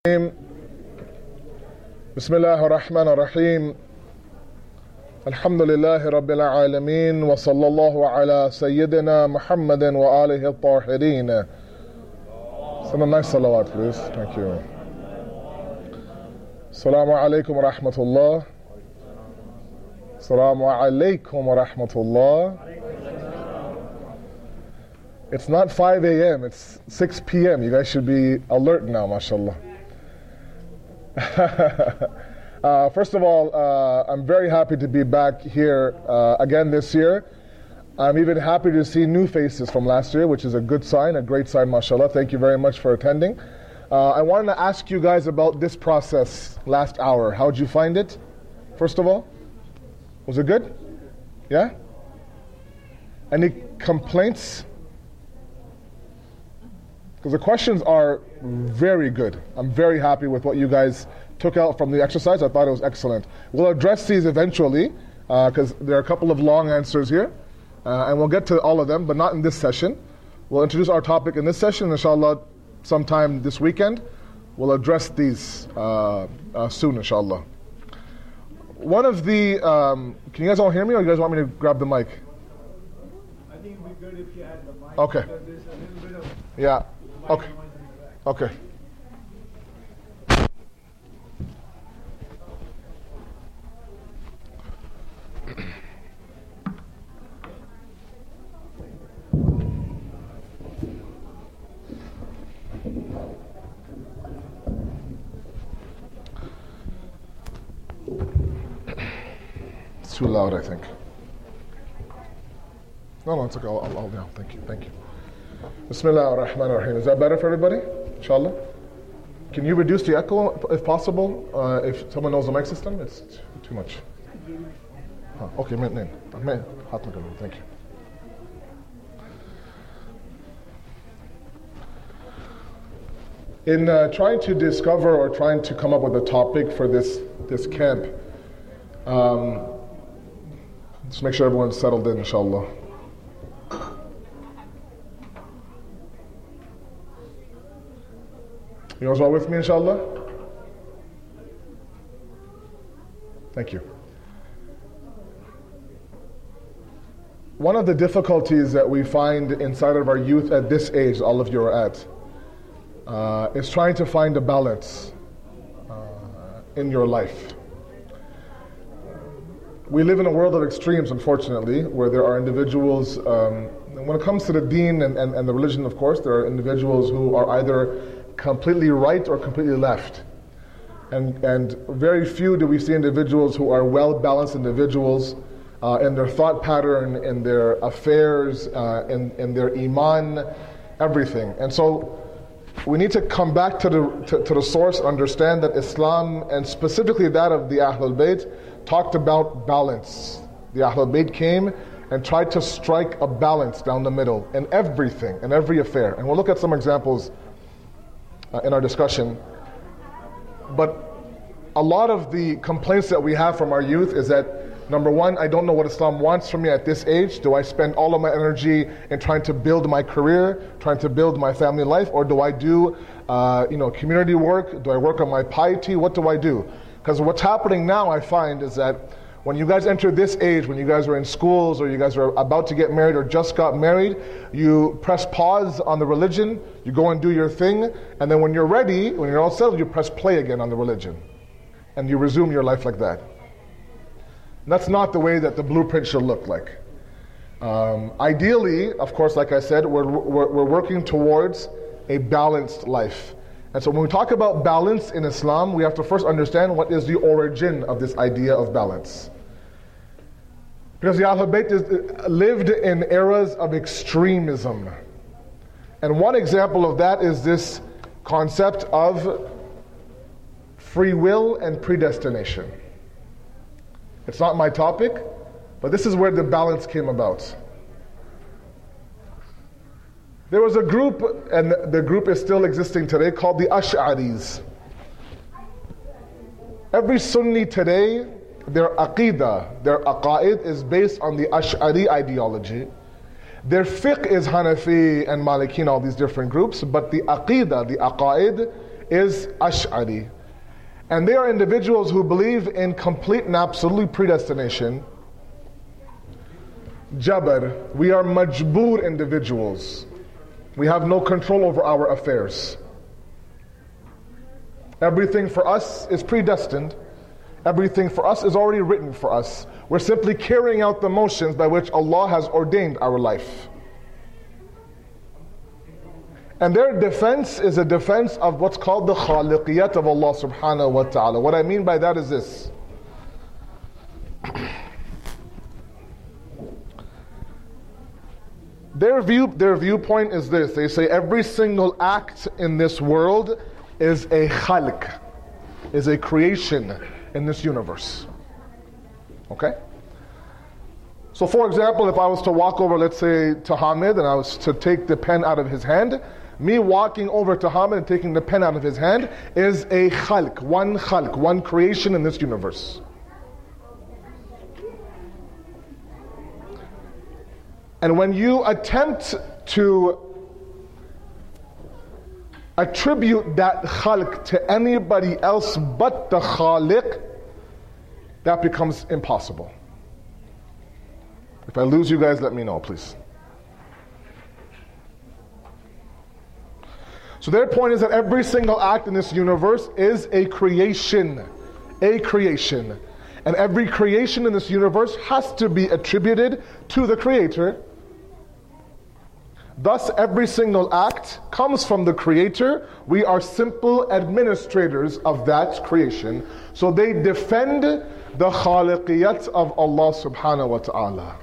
بسم الله الرحمن الرحيم الحمد لله رب العالمين وصلى الله على سيدنا محمد وآله الطاهرين. Send a nice salawat, please. Thank you. Assalamu alaikum wa rahmatullah. Assalamu alaikum wa rahmatullah. It's not 5 a.m., it's 6 p.m. You guys should be alert now, mashallah. First of all, I'm very happy to be back here again this year. I'm even happy to see new faces from last year, which is a good sign, a great sign, mashallah. Thank you very much for attending. I wanted to ask you guys about this process last hour. How did you find it, first of all? Was it good? Yeah? Any complaints? Because the questions are very good. I'm very happy with what you guys took out from the exercise. I thought it was excellent. We'll address these eventually, because there are a couple of long answers here. And we'll get to all of them, but not in this session. We'll introduce our topic in this session, inshallah, sometime this weekend. We'll address these soon, inshallah. One of the, can you guys all hear me, or you guys want me to grab the mic? I think it would be good if you had the mic. Okay. Because there's a little bit of Yeah. Okay. Okay. It's too loud, I think. No, it's okay. I'll yeah, thank you. Thank you. Bismillah ar-Rahman ar-Rahim. Is that better for everybody? Inshallah. Can you reduce the echo if possible? If someone knows the mic system, it's too much. Okay, thank you. In trying to discover or trying to come up with a topic for this camp, just make sure everyone's settled in, inshallah. You guys all with me, inshallah? Thank you. One of the difficulties that we find inside of our youth at this age, all of you are at, is trying to find a balance in your life. We live in a world of extremes, unfortunately, where there are individuals, when it comes to the deen and the religion, of course, there are individuals who are either completely right or completely left. And very few do we see individuals who are well-balanced individuals in their thought pattern, in their affairs, in their iman, everything. And so we need to come back to the source, understand that Islam, and specifically that of the Ahlul Bayt, talked about balance. The Ahlul Bayt came and tried to strike a balance down the middle in everything, in every affair. And we'll look at some examples in our discussion. But a lot of the complaints that we have from our youth is that, number one, I don't know what Islam wants from me at this age. Do I spend all of my energy in trying to build my career, trying to build my family life, or do I do community work? Do I work on my piety? What do I do? Because what's happening now, I find, is that when you guys enter this age, when you guys are in schools or you guys are about to get married or just got married, you press pause on the religion, you go and do your thing, and then when you're ready, when you're all settled, you press play again on the religion. And you resume your life like that. And that's not the way that the blueprint should look like. Ideally, of course, like I said, we're working towards a balanced life. And so when we talk about balance in Islam, we have to first understand what is the origin of this idea of balance. Because the Ahlul Bayt lived in eras of extremism. And one example of that is this concept of free will and predestination. It's not my topic, but this is where the balance came about. There was a group, and the group is still existing today, called the Ash'aris. Every Sunni today, their aqidah, their aqaid is based on the Ash'ari ideology. Their fiqh is Hanafi and Maliki and all these different groups, but the aqidah, the aqaid, is Ash'ari. And they are individuals who believe in complete and absolute predestination. Jabr, we are majboor individuals. We have no control over our affairs. Everything for us is predestined. Everything for us is already written for us. We're simply carrying out the motions by which Allah has ordained our life. And their defense is a defense of what's called the khaliqiyat of Allah subhanahu wa ta'ala. What I mean by that is this. Their viewpoint is this. They say every single act in this world is a khalq, is a creation in this universe. Okay? So for example, if I was to walk over, let's say, to Hamid, and I was to take the pen out of his hand, me walking over to Hamid and taking the pen out of his hand is a khalq, one creation in this universe. And when you attempt to attribute that khalq to anybody else but the khaliq, that becomes impossible. If I lose you guys, let me know, please. So their point is that every single act in this universe is a creation. A creation. And every creation in this universe has to be attributed to the Creator. Thus, every single act comes from the Creator. We are simple administrators of that creation. So they defend the khaliqiyat of Allah subhanahu wa ta'ala.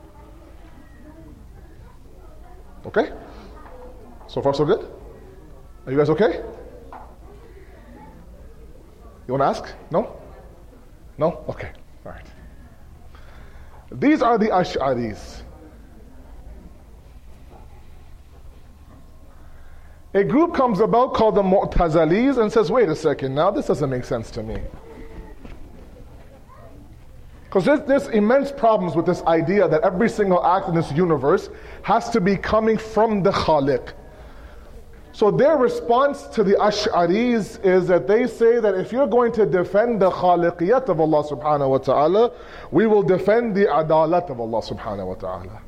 Okay? So far so good? Are you guys okay? You want to ask? No? No? Okay. All right. These are the Ash'aris. A group comes about called the Mu'tazalis and says, wait a second, now this doesn't make sense to me. Because there's immense problems with this idea that every single act in this universe has to be coming from the Khaliq. So their response to the Ash'aris is that they say that if you're going to defend the khaliqiyat of Allah subhanahu wa ta'ala, we will defend the adalat of Allah subhanahu wa ta'ala.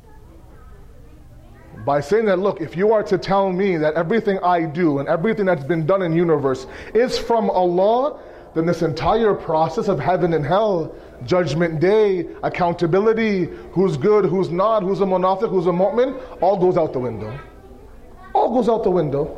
By saying that, look, if you are to tell me that everything I do and everything that's been done in the universe is from Allah, then this entire process of heaven and hell, judgment day, accountability, who's good, who's not, who's a munafiq, who's a mu'min, all goes out the window. All goes out the window.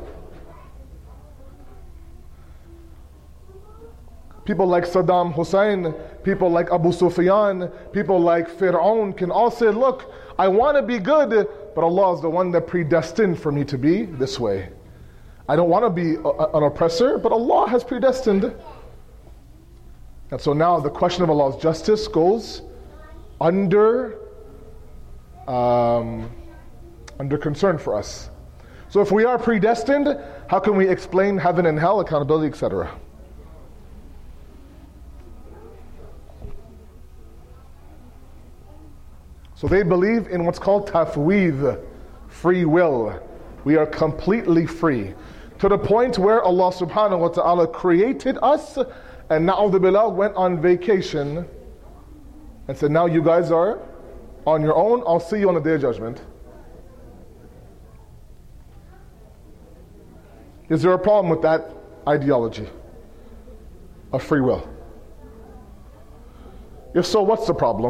People like Saddam Hussein, people like Abu Sufyan, people like Fir'aun can all say, look, I want to be good, but Allah is the one that predestined for me to be this way. I don't want to be an oppressor, but Allah has predestined. And so now the question of Allah's justice goes under concern for us. So if we are predestined, how can we explain heaven and hell, accountability, etc.? So they believe in what's called tafweed, free will. We are completely free. To the point where Allah subhanahu wa ta'ala created us and na'udhu billah went on vacation and said, now you guys are on your own, I'll see you on the Day of Judgment. Is there a problem with that ideology of free will? If so, what's the problem?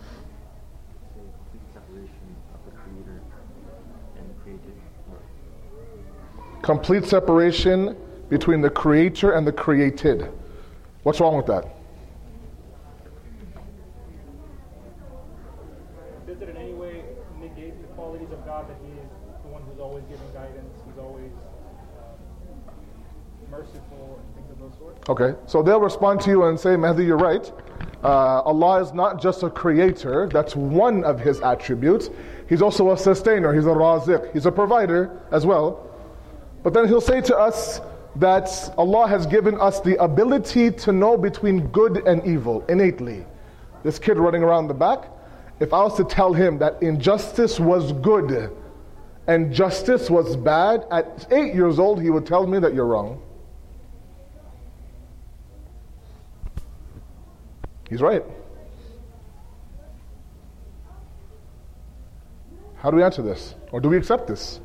Complete separation between the creator and the created. What's wrong with that? Does it in any way negate the qualities of God that He is the one who's always giving guidance, He's always merciful and things of those sorts? Okay, so they'll respond to you and say, Mahdi, you're right. Allah is not just a creator, that's one of His attributes. He's also a sustainer, He's a raziq, He's a provider as well. But then He'll say to us that Allah has given us the ability to know between good and evil innately. This kid running around the back, if I was to tell him that injustice was good and justice was bad, at 8 years old he would tell me that you're wrong. He's right. How do we answer this? Or do we accept this?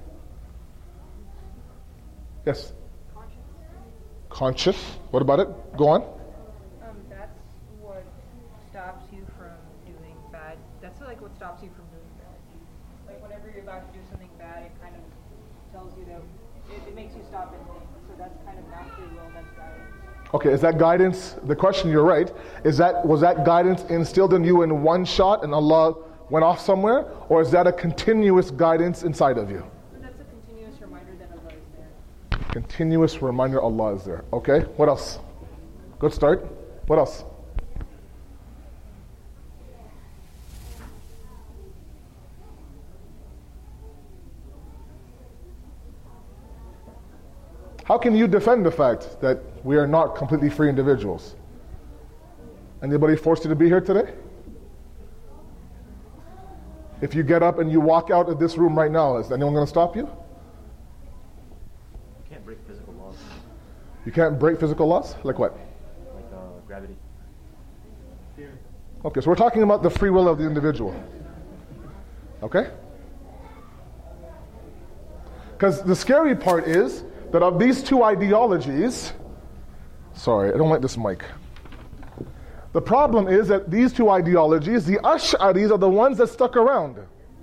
Yes? Conscious. What about it? Go on. That's what stops you from doing bad. That's like what stops you from doing bad. Like whenever you're about to do something bad, it kind of tells you that it makes you stop and think. So that's kind of not free will, that's guidance. Okay, is that guidance? The question, you're right. Was that guidance instilled in you in one shot and Allah went off somewhere? Or is that a continuous guidance inside of you? That's a continuous reminder that Allah is there. Continuous reminder Allah is there. Okay, what else? Good start. What else? How can you defend the fact that we are not completely free individuals? Anybody forced you to be here today? If you get up and you walk out of this room right now, is anyone going to stop you? You can't break physical laws. You can't break physical laws? Like what? Like gravity. Fear. Okay, so we're talking about the free will of the individual. Okay? Because the scary part is that of these two ideologies, sorry, I don't like this mic. The problem is that these two ideologies, the Ash'aris are the ones that stuck around.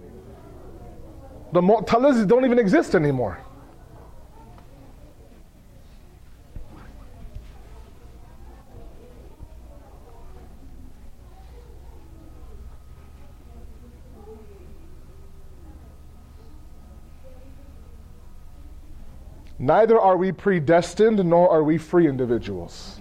The Mu'tazilis don't even exist anymore. Neither are we predestined nor are we free individuals.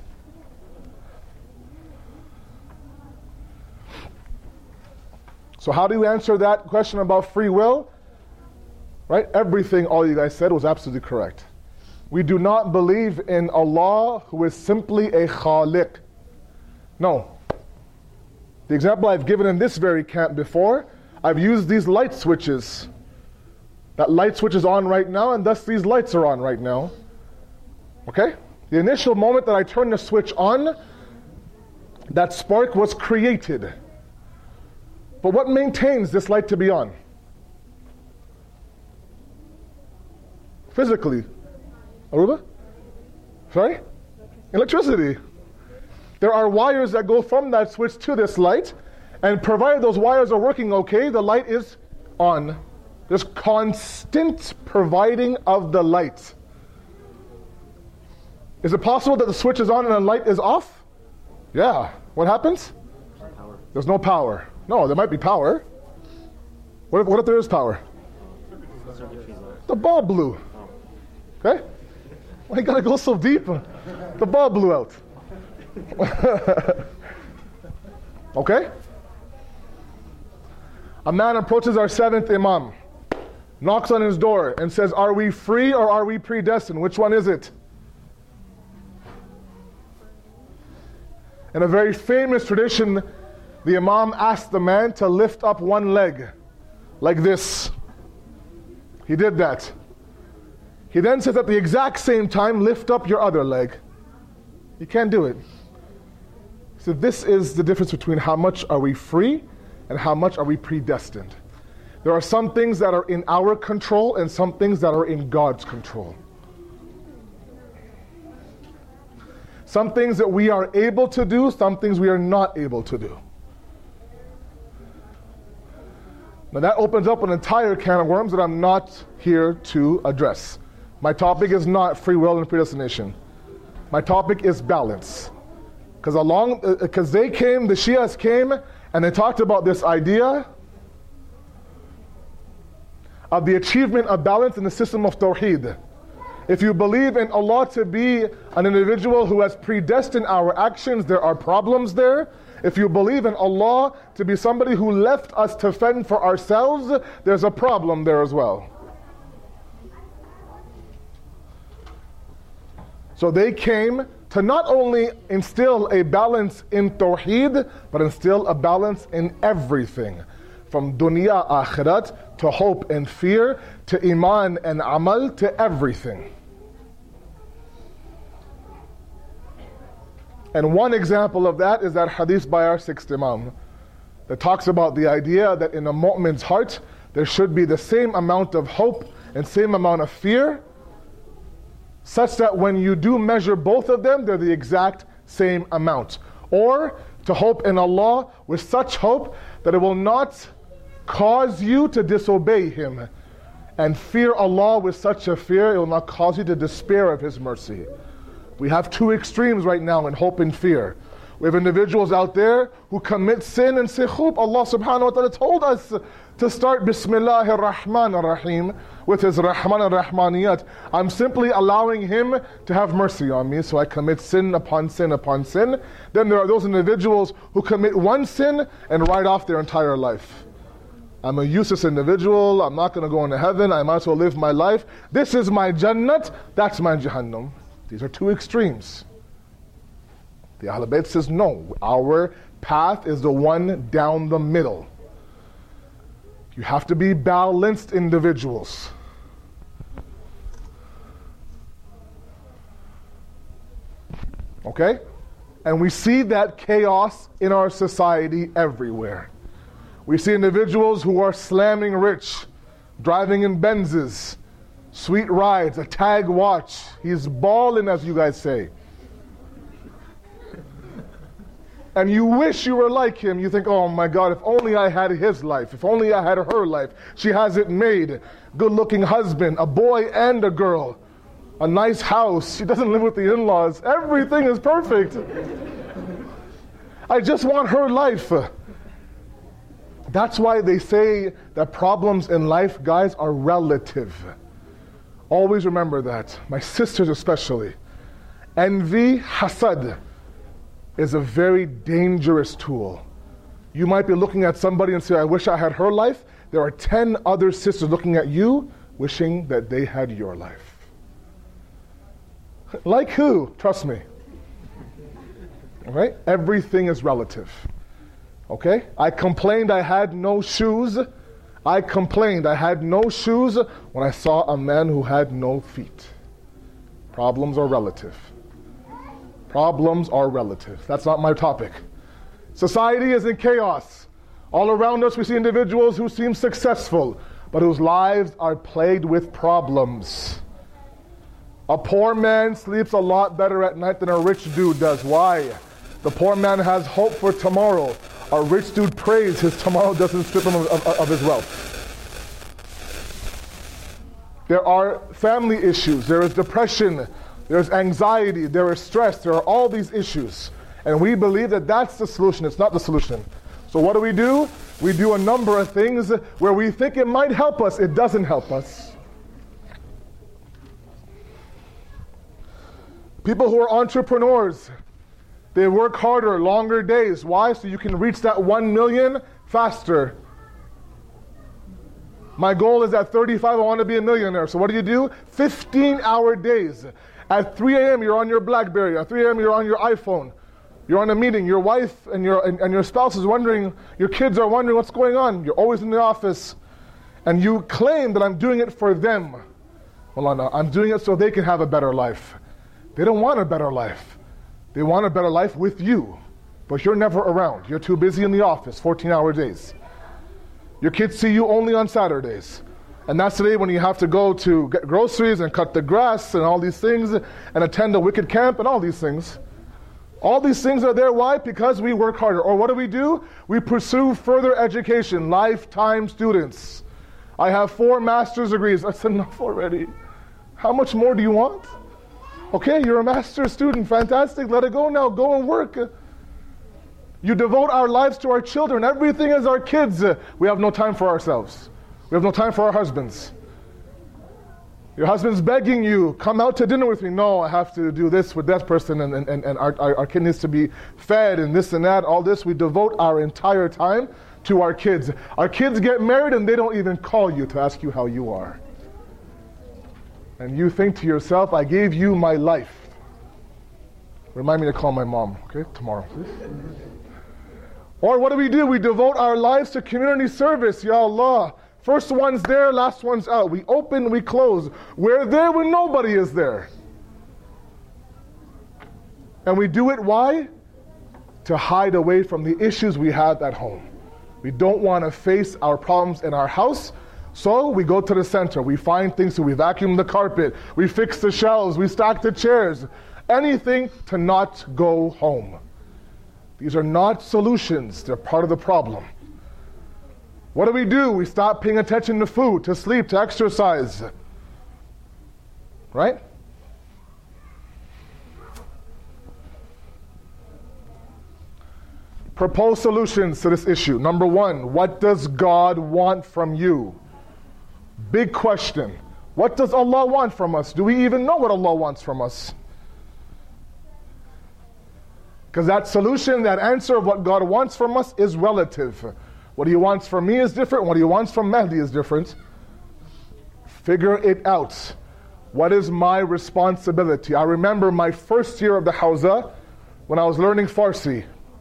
So how do you answer that question about free will? Right? Everything all you guys said was absolutely correct. We do not believe in Allah who is simply a Khaliq. No. The example I've given in this very camp before, I've used these light switches. That light switch is on right now, and thus these lights are on right now. Okay? The initial moment that I turned the switch on, that spark was created. But what maintains this light to be on? Physically. Aruba? Sorry? Electricity. There are wires that go from that switch to this light, and provided those wires are working okay, the light is on. There's constant providing of the light. Is it possible that the switch is on and the light is off? Yeah. What happens? Power. There's no power. No, there might be power. What if there is power? The bulb blew. Okay? Why you gotta go so deep? The bulb blew out. Okay? A man approaches our seventh Imam, knocks on his door and says, are we free or are we predestined? Which one is it? In a very famous tradition, the Imam asked the man to lift up one leg, like this. He did that. He then says at the exact same time, lift up your other leg. You can't do it. So this is the difference between how much are we free and how much are we predestined. There are some things that are in our control and some things that are in God's control. Some things that we are able to do, some things we are not able to do. Now that opens up an entire can of worms that I'm not here to address. My topic is not free will and predestination. My topic is balance. Because they came, the Shias came, and they talked about this idea of the achievement of balance in the system of Tawheed. If you believe in Allah to be an individual who has predestined our actions, there are problems there. If you believe in Allah to be somebody who left us to fend for ourselves, there's a problem there as well. So they came to not only instill a balance in Tawheed, but instill a balance in everything. From dunya, akhirat, to hope and fear, to iman and amal, to everything. And one example of that is that hadith by our sixth Imam that talks about the idea that in a mu'min's heart there should be the same amount of hope and same amount of fear, such that when you do measure both of them, they're the exact same amount. Or to hope in Allah with such hope that it will not cause you to disobey Him, and fear Allah with such a fear it will not cause you to despair of His mercy. We have two extremes right now in hope and fear. We have individuals out there who commit sin and say, "Khub, Allah subhanahu wa ta'ala told us to start Bismillahir Rahmanir Rahim with His Rahman and Rahmaniyat. I'm simply allowing Him to have mercy on me, so I commit sin upon sin upon sin." Then there are those individuals who commit one sin and write off their entire life. I'm a useless individual, I'm not going to go into heaven, I might as well live my life. This is my Jannat, that's my Jahannam. These are two extremes. The Ahlul Bayt says, no, our path is the one down the middle. You have to be balanced individuals. Okay? And we see that chaos in our society everywhere. We see individuals who are slamming rich, driving in Benzes, sweet rides, a tag watch. He's balling, as you guys say. And you wish you were like him. You think, oh my God, if only I had his life. If only I had her life. She has it made. Good-looking husband, a boy and a girl. A nice house. She doesn't live with the in-laws. Everything is perfect. I just want her life. That's why they say that problems in life, guys, are relative. Always remember that. My sisters especially. Envy, hasad, is a very dangerous tool. You might be looking at somebody and say, I wish I had her life. There are 10 other sisters looking at you, wishing that they had your life. Like who? Trust me. All right? Everything is relative. Okay? I complained I had no shoes. I complained I had no shoes when I saw a man who had no feet. Problems are relative. Problems are relative. That's not my topic. Society is in chaos. All around us we see individuals who seem successful, but whose lives are plagued with problems. A poor man sleeps a lot better at night than a rich dude does. Why? The poor man has hope for tomorrow. A rich dude prays his tomorrow doesn't strip him of his wealth. There are family issues. There is depression. There's anxiety. There is stress. There are all these issues. And we believe that that's the solution. It's not the solution. So what do? We do a number of things where we think it might help us. It doesn't help us. People who are entrepreneurs, they work harder, longer days. Why? So you can reach that 1 million faster. My goal is at 35, I want to be a millionaire. So what do? 15-hour days. At 3 a.m. you're on your BlackBerry. At 3 a.m. you're on your iPhone. You're on a meeting. Your wife and your spouse is wondering, your kids are wondering what's going on. You're always in the office. And you claim that I'm doing it for them. Well, no, I'm doing it so they can have a better life. They don't want a better life. They want a better life with you. But you're never around. You're too busy in the office, 14-hour days. Your kids see you only on Saturdays. And that's the day when you have to go to get groceries and cut the grass and all these things and attend a wicked camp and all these things. All these things are there. Why? Because we work harder. Or what do? We pursue further education, lifetime students. I have 4 master's degrees. I said, enough already. How much more do you want? Okay, you're a master's student. Fantastic. Let it go now. Go and work. You devote our lives to our children. Everything is our kids. We have no time for ourselves. We have no time for our husbands. Your husband's begging you, come out to dinner with me. No, I have to do this with that person, and our kid needs to be fed, and this and that, all this. We devote our entire time to our kids. Our kids get married and they don't even call you to ask you how you are. And you think to yourself, I gave you my life. Remind me to call my mom, okay, tomorrow, please. Or what do? We devote our lives to community service, Ya Allah. First one's there, last one's out. We open, we close. We're there when nobody is there. And we do it, why? To hide away from the issues we have at home. We don't want to face our problems in our house, so we go to the center. We find things, so we vacuum the carpet, we fix the shelves, we stack the chairs, anything to not go home. These are not solutions, they're part of the problem. What do? We stop paying attention to food, to sleep, to exercise. Right? Propose solutions to this issue. Number one, what does God want from you? Big question. What does Allah want from us? Do we even know what Allah wants from us? Because that solution, that answer of what God wants from us is relative. What He wants from me is different. What He wants from Mahdi is different. Figure it out. What is my responsibility? I remember my first year of the Hawza when I was learning Farsi.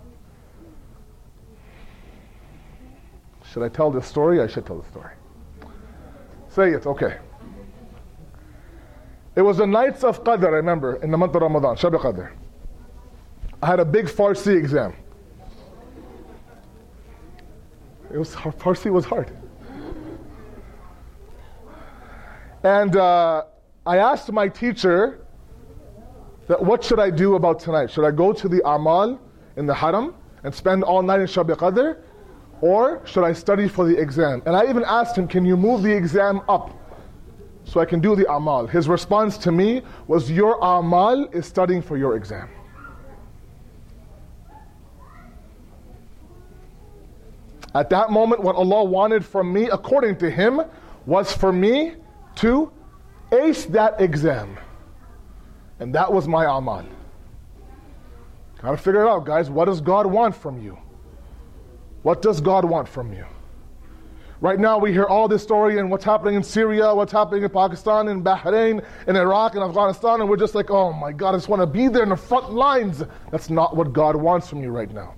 Should I tell this story? I should tell the story. Say it, okay. It was the nights of Qadr, I remember, in the month of Ramadan, Shab Qadr. I had a big Farsi exam. Farsi was hard. And I asked my teacher that what should I do about tonight? Should I go to the Amal in the Haram and spend all night in Shab Qadr? Or should I study for the exam? And I even asked him, can you move the exam up so I can do the Amal? His response to me was, your Amal is studying for your exam. At that moment, what Allah wanted from me, according to Him, was for me to ace that exam. And that was my Amal. Gotta figure it out, guys. What does God want from you? What does God want from you? Right now we hear all this story and what's happening in Syria, what's happening in Pakistan, in Bahrain, in Iraq, in Afghanistan, and we're just like, oh my God, I just want to be there in the front lines. That's not what God wants from you right now.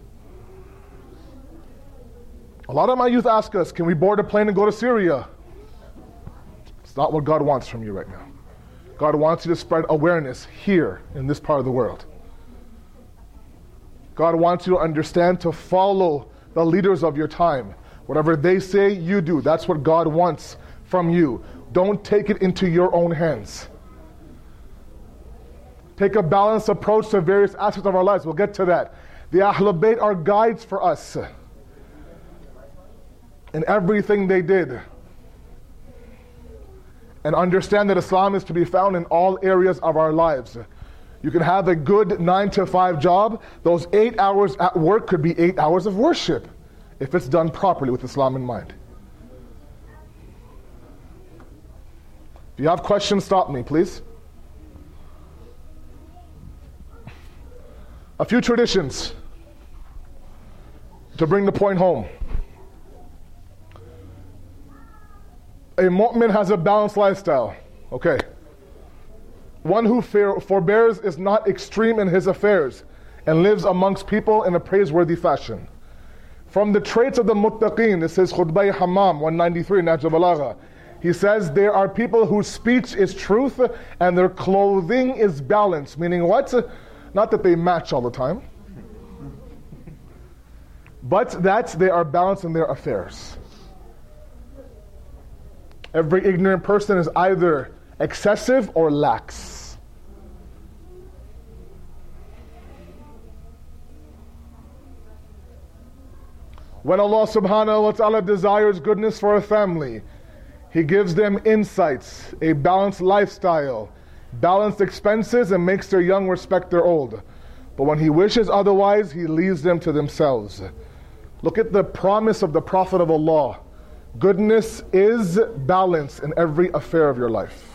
A lot of my youth ask us, can we board a plane and go to Syria? It's not what God wants from you right now. God wants you to spread awareness here in this part of the world. God wants you to understand, to follow the leaders of your time. Whatever they say, you do. That's what God wants from you. Don't take it into your own hands. Take a balanced approach to various aspects of our lives. We'll get to that. The Ahlul Bayt are guides for us in everything they did. And understand that Islam is to be found in all areas of our lives. You can have a good 9-to-5 job. Those 8 hours at work could be 8 hours of worship if it's done properly with Islam in mind. If you have questions, stop me, please. A few traditions to bring the point home. A mu'min has a balanced lifestyle. Okay. One who forbears is not extreme in his affairs and lives amongst people in a praiseworthy fashion. From the traits of the muttaqeen, this is Khutbah Hammam 193 Nahj al-Balagha. He says, there are people whose speech is truth and their clothing is balance. Meaning what? Not that they match all the time, but that they are balanced in their affairs. Every ignorant person is either excessive or lax. When Allah subhanahu wa ta'ala desires goodness for a family, He gives them insights, a balanced lifestyle, balanced expenses, and makes their young respect their old. But when He wishes otherwise, He leaves them to themselves. Look at the promise of the Prophet of Allah. Goodness is balance in every affair of your life.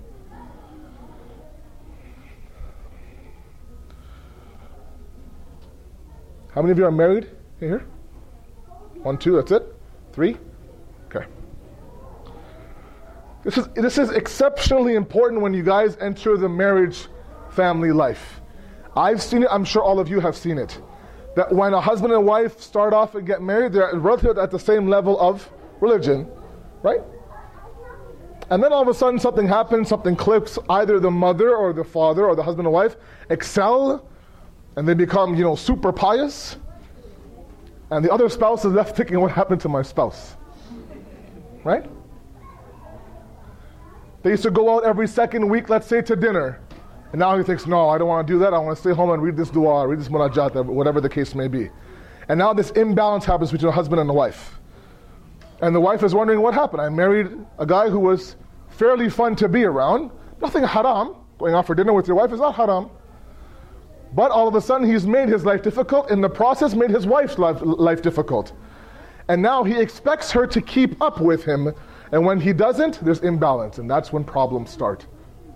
How many of you are married here? 1, 2, that's it? 3? Okay. This is exceptionally important when you guys enter the marriage family life. I've seen it, I'm sure all of you have seen it. That when a husband and wife start off and get married, they're relatively at the same level of religion, right? And then all of a sudden something happens, something clicks, either the mother or the father or the husband and wife excel and they become, super pious, and the other spouse is left thinking, what happened to my spouse? Right? They used to go out every second week, let's say, to dinner. And now he thinks, no, I don't want to do that. I want to stay home and read this dua, read this munajat, whatever the case may be. And now this imbalance happens between a husband and a wife. And the wife is wondering, what happened? I married a guy who was fairly fun to be around. Nothing haram. Going out for dinner with your wife is not haram. But all of a sudden, he's made his life difficult. In the process, made his wife's life difficult. And now he expects her to keep up with him. And when he doesn't, there's imbalance. And that's when problems start.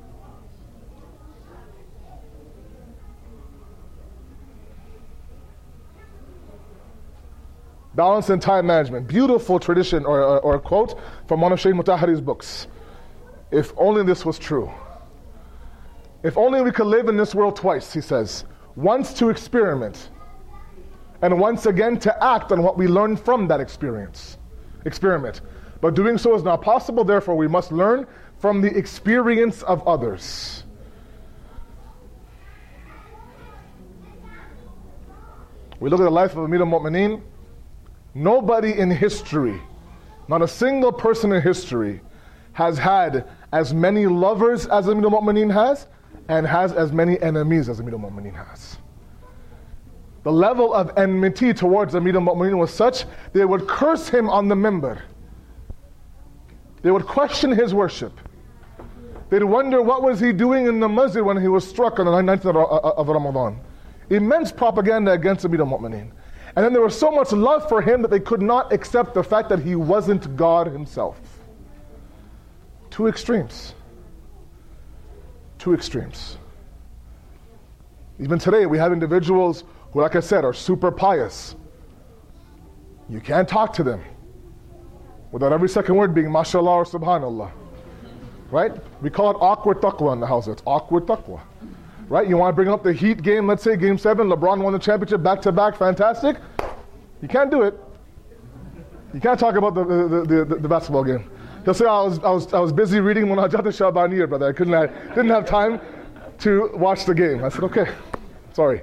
Balance and time management. Beautiful tradition or a quote from one of Shaykh Mutahhari's books. If only this was true. If only we could live in this world twice, he says. Once to experiment, and once again to act on what we learned from that experiment. But doing so is not possible, therefore we must learn from the experience of others. We look at the life of Amir al-Mu'mineen. Nobody in history, not a single person in history, has had as many lovers as Amir al-Mu'mineen has, and has as many enemies as Amir al-Mu'mineen has. The level of enmity towards Amir al-Mu'mineen was such, they would curse him on the minbar. They would question his worship. They'd wonder what was he doing in the masjid when he was struck on the 9th of Ramadan. Immense propaganda against Amir al-Mu'mineen. And then there was so much love for him that they could not accept the fact that he wasn't God himself. Two extremes. Two extremes. Even today we have individuals who, like I said, are super pious. You can't talk to them without every second word being mashallah or subhanallah. Right? We call it awkward taqwa in the house. It's awkward taqwa. Right? You want to bring up the Heat game, let's say game 7, LeBron won the championship back-to-back, fantastic. You can't do it. You can't talk about the basketball game. He'll say, I was busy reading Munajat al-Shabaniyya, brother. I didn't have time to watch the game. I said, okay, sorry.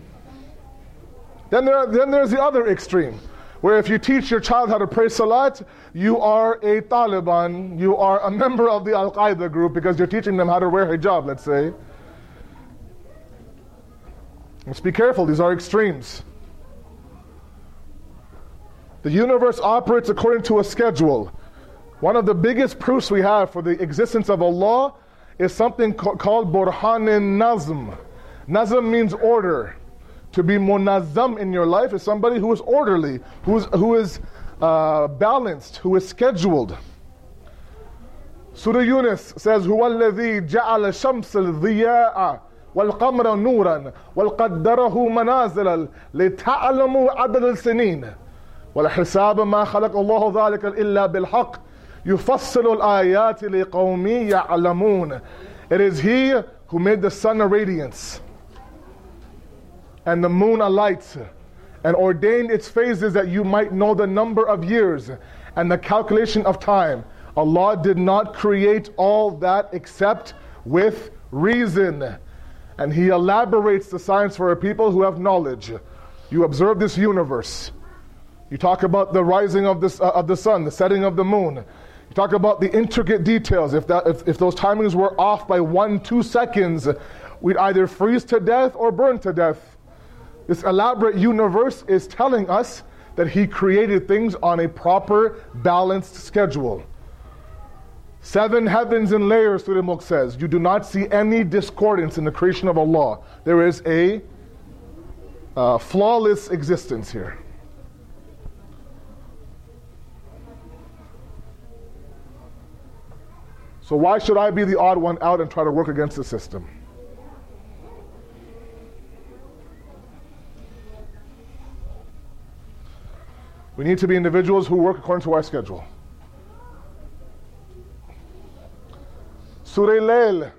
Then there's the other extreme, where if you teach your child how to pray salat, you are a Taliban, you are a member of the Al-Qaeda group because you're teaching them how to wear hijab, let's say. Let's be careful, these are extremes. The universe operates according to a schedule. One of the biggest proofs we have for the existence of Allah is something called Burhan-in-Nazm. Nazm means order. To be munazzam in your life is somebody who is orderly, who is balanced, who is scheduled. Surah Yunus says, هُوَ الَّذِي جَعَلَ الشَّمْسَ الضِّيَاءَ وَالْقَمْرَ نُورًا وَالْقَدَّرَهُ مَنَازِلًا لِتَعْلَمُوا عَدَدَ السِّنِينَ وَلَحِسَابَ مَا خَلَقَ اللَّهُ ذَلِكَ إِلَّا بِالْحَقِّ يُفَصِّلُ الْآيَاتِ لِقَوْمٍ يَعْلَمُونَ. It is He who made the sun a radiance and the moon a light, and ordained its phases that you might know the number of years and the calculation of time. Allah did not create all that except with reason. And He elaborates the science for a people who have knowledge. You observe this universe. You talk about the rising of the sun, the setting of the moon. You talk about the intricate details. If those timings were off by 1-2 seconds, we'd either freeze to death or burn to death. This elaborate universe is telling us that He created things on a proper, balanced schedule. 7 heavens in layers, Surah Mulk says. You do not see any discordance in the creation of Allah. There is a flawless existence here. So why should I be the odd one out and try to work against the system? We need to be individuals who work according to our schedule. Surah Layl.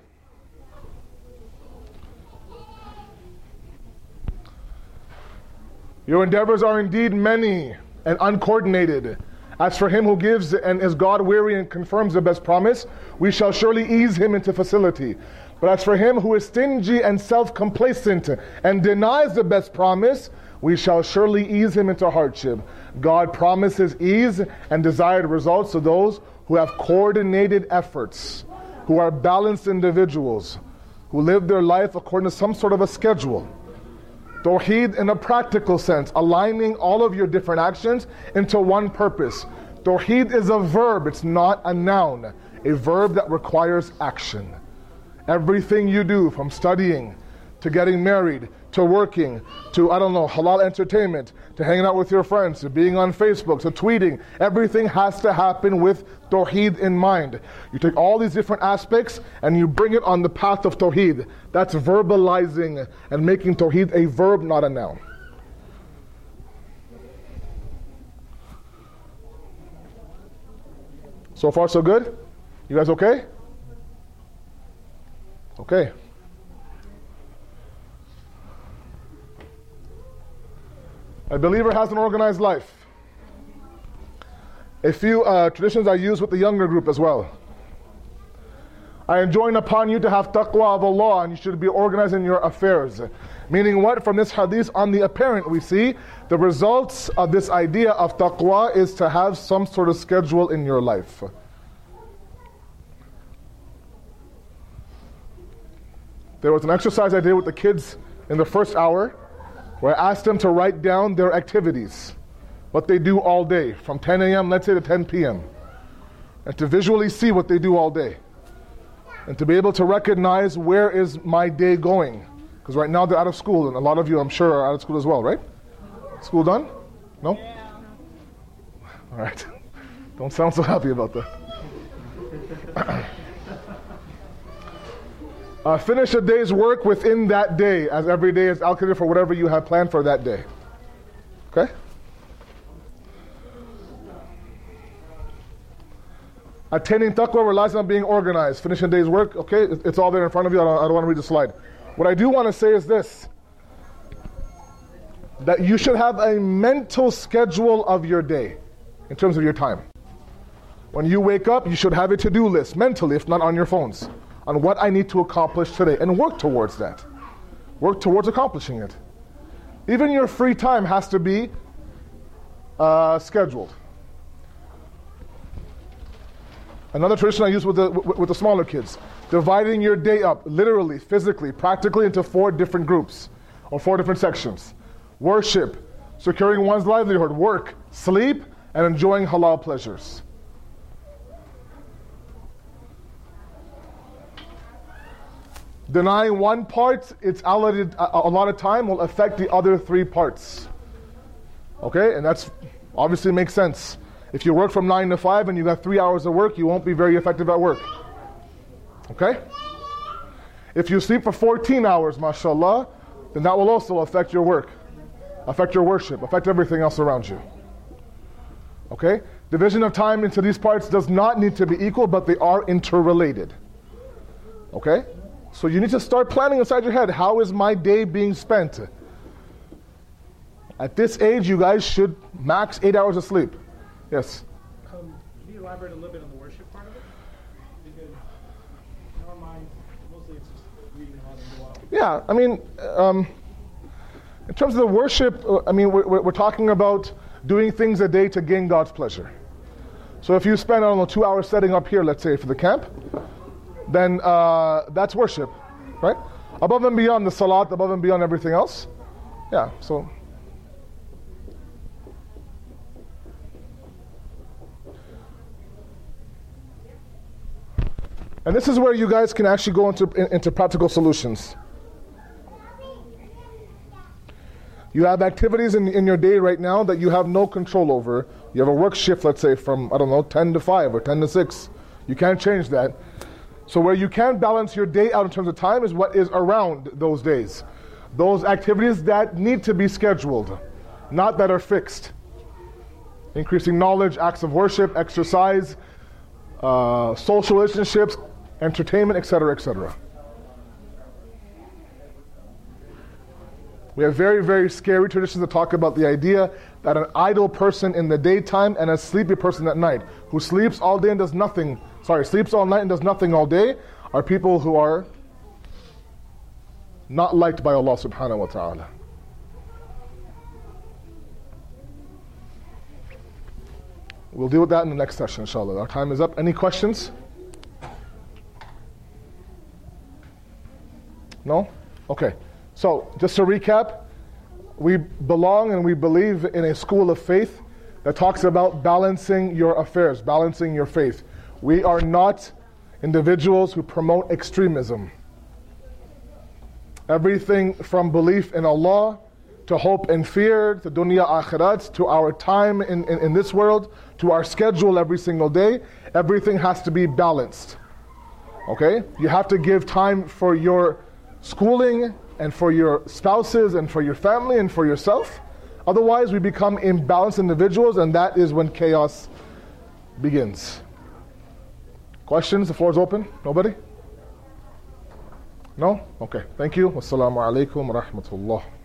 Your endeavors are indeed many and uncoordinated. As for him who gives and is God-weary and confirms the best promise, we shall surely ease him into facility. But as for him who is stingy and self-complacent and denies the best promise, we shall surely ease him into hardship. God promises ease and desired results to those who have coordinated efforts, who are balanced individuals, who live their life according to some sort of a schedule. Tawheed in a practical sense, aligning all of your different actions into one purpose. Tawheed is a verb, it's not a noun. A verb that requires action. Everything you do, from studying, to getting married, to working, to, halal entertainment, to hanging out with your friends, to being on Facebook, to tweeting, everything has to happen with Tawheed in mind. You take all these different aspects and you bring it on the path of Tawheed. That's verbalizing and making Tawheed a verb, not a noun. So far, so good? You guys okay? Okay. A believer has an organized life. A few traditions I use with the younger group as well. I enjoin upon you to have taqwa of Allah, and you should be organized in your affairs. Meaning what? From this hadith, on the apparent, we see the results of this idea of taqwa is to have some sort of schedule in your life. There was an exercise I did with the kids in the first hour where I asked them to write down their activities, what they do all day, from 10 a.m., let's say, to 10 p.m., and to visually see what they do all day, and to be able to recognize where is my day going. Because right now they're out of school, and a lot of you, I'm sure, are out of school as well, right? School done? No? Yeah. All right. Don't sound so happy about that. Finish a day's work within that day, as every day is allocated for whatever you have planned for that day. Okay? Attaining taqwa relies on being organized. Finish a day's work, okay? It's all there in front of you. I don't want to read the slide. What I do want to say is this: that you should have a mental schedule of your day in terms of your time. When you wake up, you should have a to-do list mentally, if not on your phones, on what I need to accomplish today, and work towards that. Work towards accomplishing it. Even your free time has to be scheduled. Another tradition I use with the smaller kids: dividing your day up, literally, physically, practically, into 4 different groups, or 4 different sections. Worship, securing one's livelihood, work, sleep, and enjoying halal pleasures. Denying one part, its allotted a lot of time, will affect the other 3 parts. Okay, and that's obviously makes sense. If you work from 9 to 5 and you got 3 hours of work, you won't be very effective at work. Okay? If you sleep for 14 hours, mashallah, then that will also affect your work, affect your worship, affect everything else around you. Okay? Division of time into these parts does not need to be equal, but they are interrelated. Okay? So you need to start planning inside your head, how is my day being spent? At this age, you guys should max 8 hours of sleep. Yes? Can you elaborate a little bit on the worship part of it? Because in our minds, mostly it's just reading how to go out. Yeah, I mean, in terms of the worship, I mean, we're talking about doing things a day to gain God's pleasure. So if you spend, 2 hours setting up here, let's say, for the camp, then that's worship, right? Above and beyond the salat, above and beyond everything else. Yeah, so. And this is where you guys can actually go into practical solutions. You have activities in your day right now that you have no control over. You have a work shift, let's say, from, 10 to 5 or 10 to 6. You can't change that. So where you can balance your day out in terms of time is what is around those days. Those activities that need to be scheduled, not that are fixed. Increasing knowledge, acts of worship, exercise, social relationships, entertainment, etc., etc. We have very, very scary traditions that talk about the idea that an idle person in the daytime and a sleepy person at night, who sleeps all day and does nothing, sleeps all night and does nothing all day, are people who are not liked by Allah subhanahu wa ta'ala. We'll deal with that in the next session, inshallah. Our time is up. Any questions? No? Okay. So, just to recap, we belong and we believe in a school of faith that talks about balancing your affairs, balancing your faith. We are not individuals who promote extremism. Everything from belief in Allah, to hope and fear, to dunya akhirat, to our time in this world, to our schedule every single day, everything has to be balanced. Okay? You have to give time for your schooling and for your spouses and for your family and for yourself. Otherwise, we become imbalanced individuals, and that is when chaos begins. Questions? The floor is open. Nobody? No? Okay. Thank you. Wassalamu alaikum wa rahmatullah.